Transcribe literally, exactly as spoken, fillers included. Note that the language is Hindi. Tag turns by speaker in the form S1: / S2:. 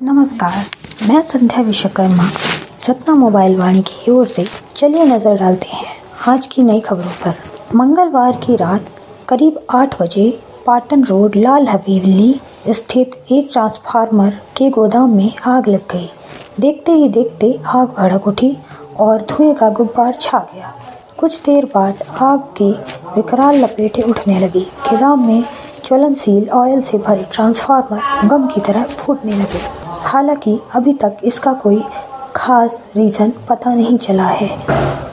S1: नमस्कार, मैं संध्या विश्वकर्मा सतना मोबाइल वाणी की ओर से चलिए नजर डालते हैं आज की नई खबरों पर। मंगलवार की रात करीब आठ बजे पाटन रोड लाल हवेली स्थित एक ट्रांसफार्मर के गोदाम में आग लग गई। देखते ही देखते आग भड़क उठी और धुएं का गुब्बार छा गया। कुछ देर बाद आग की विकराल लपेटें उठने लगी। गोदाम में ज्वलनशील ऑयल से भरे ट्रांसफार्मर बम की तरह फूटने लगे। हालांकि अभी तक इसका कोई खास रीजन पता नहीं चला है।